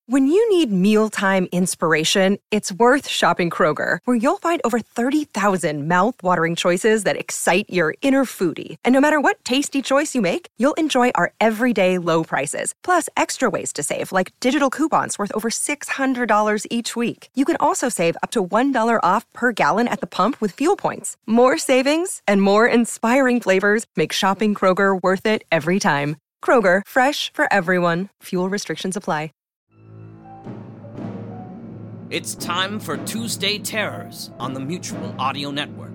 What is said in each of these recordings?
When you need mealtime inspiration, it's worth shopping Kroger, where you'll find over 30,000 mouth-watering choices that excite your inner foodie. And no matter what tasty choice you make, you'll enjoy our everyday low prices, plus extra ways to save, like digital coupons worth over $600 each week. You can also save up to $1 off per gallon at the pump with fuel points. More savings and more inspiring flavors make shopping Kroger worth it every time. Kroger, fresh for everyone. Fuel restrictions apply. It's time for Tuesday Terrors on the Mutual Audio Network.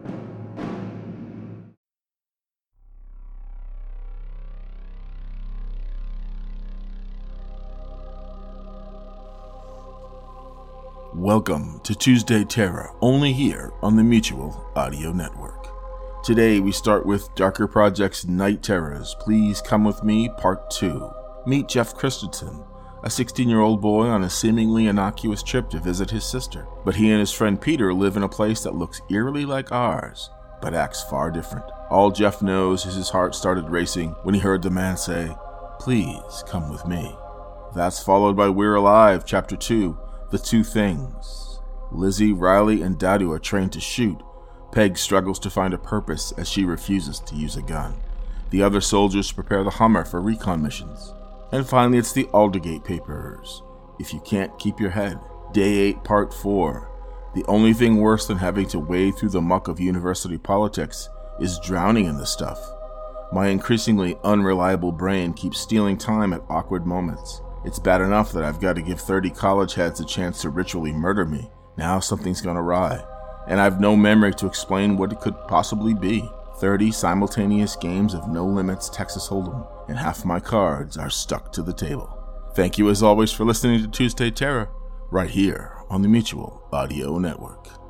Welcome to Tuesday Terror, only here on the Mutual Audio Network. Today we start with Darker Project's Night Terrors, Please Come With Me, Part 2. Meet Jeff Christensen, a 16-year-old boy on a seemingly innocuous trip to visit his sister. But he and his friend Peter live in a place that looks eerily like ours, but acts far different. All Jeff knows is his heart started racing when he heard the man say, "Please come with me." That's followed by We're Alive, Chapter 2, The Two Things. Lizzie, Riley, and Dadu are trained to shoot. Peg struggles to find a purpose as she refuses to use a gun. The other soldiers prepare the Hummer for recon missions. And finally, it's the Aldergate Papers. If you can't keep your head. Day 8, Part 4. The only thing worse than having to wade through the muck of university politics is drowning in the stuff. My increasingly unreliable brain keeps stealing time at awkward moments. It's bad enough that I've got to give 30 college heads a chance to ritually murder me. Now something's gone awry, and I've no memory to explain what it could possibly be. 30 simultaneous games of No Limits Texas Hold'em, and half my cards are stuck to the table. Thank you as always for listening to Tuesday Terror, right here on the Mutual Audio Network.